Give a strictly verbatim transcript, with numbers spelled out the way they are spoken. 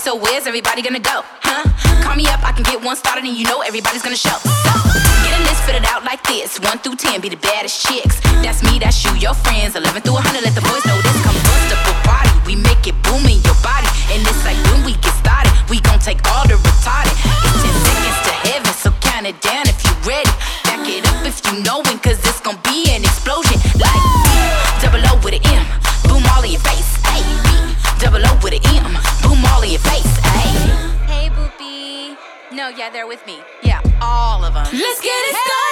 so where's everybody gonna go? Huh? Call me up, I can get one started and you know everybody's gonna show. So, get a list fitted out like this. One through ten, be the baddest chicks. That's me, that's you, your friends. Eleven through a hundred, let the boys know this. Come bust up a party, we make it boom in your body. And it's like when we get started, we gon' take all the retarded. It's ten seconds to heaven, so count it down if you ready. Back it up if you knowin', cause it's gon' be an explosion. Like B, double O with an M, boom all in your face. A, B, double O with an M, boom all in your face. A. Hey, boopy. No, yeah, they're with me. Yeah, all of them. Let's get it started.